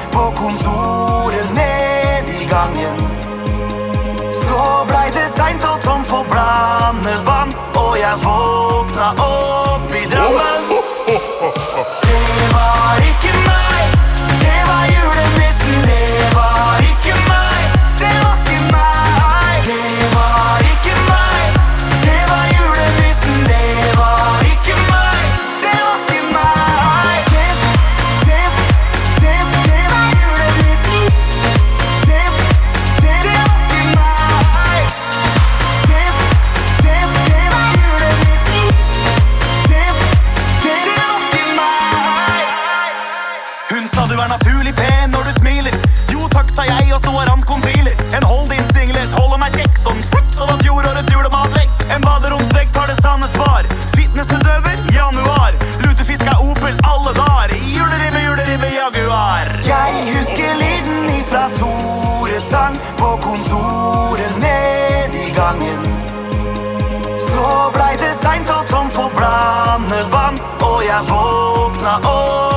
på kontoret ned i gangen. Så blei det seint og tom for blandevann, og jeg våkna opp i Drammen. Det var ikke meg, det var julenissen. Det var ikke meg, det var ikke meg. Det var ikke meg, det var julenissen. Det var ikke meg, det var ikke meg. Det var julenissen. Det var ikke meg. Det var julenissen. Det var ikke meg. Hun sa du er naturlig pen når du smiler. Jo takk, sa jeg og står an konsiler. En hold din singlet, holder meg kjekk som shup, som var fjorårets julematvekk. En baderomsvekk tar det sanne svar. Fitnessutøver, januar. Lutefisk er Opel alle dager. Juleribbe, Jaguar. Jeg husker lyden ifra Tore Tang på kontoret ned i gangen. Så blei det seint og tom for blandevann, og jeg våkna opp